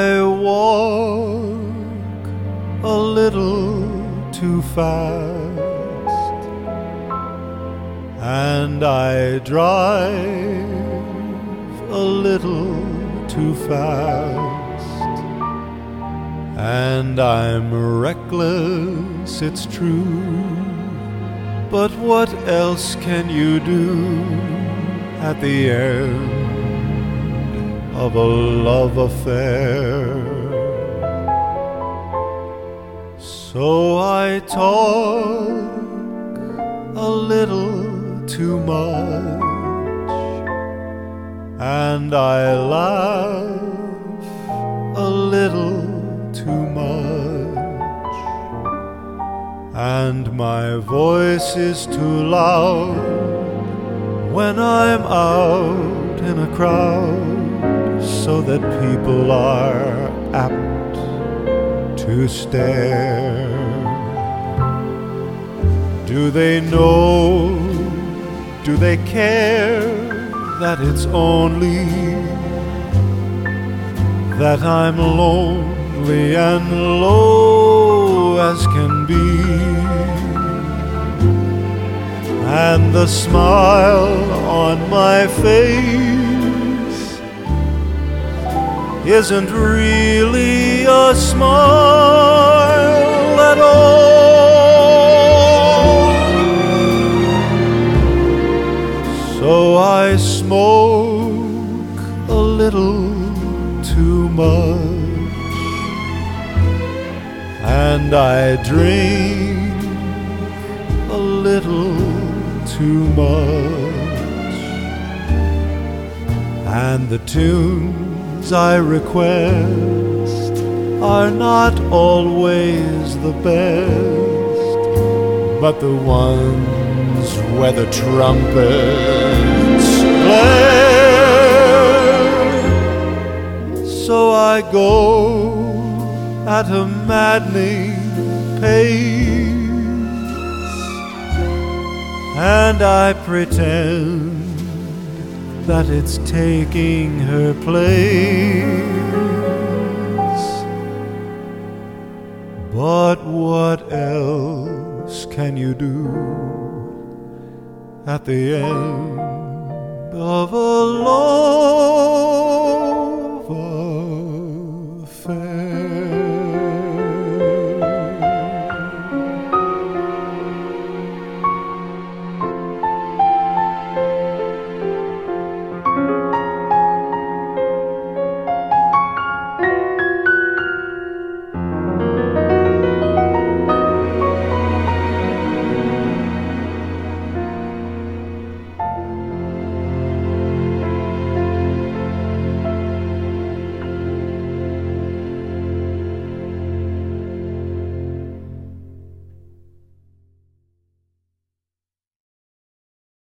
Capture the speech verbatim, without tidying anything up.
I walk a little too fast, and I drive a little too fast, and I'm reckless, it's true, but what else can you do at the end of a love affair? So I talk a little too much, and I laugh a little too much, and my voice is too loud when I'm out in a crowd, so that people are apt to stare. Do they know, do they care that it's only that I'm lonely and low as can be, and the smile on my face isn't really a smile at all? So I smoke a little too much, and I drink a little too much, and the tunes I request are not always the best, but the ones where the trumpets blare. So I go at a maddening pace, and I pretend that it's taking her place. But what else can you do at the end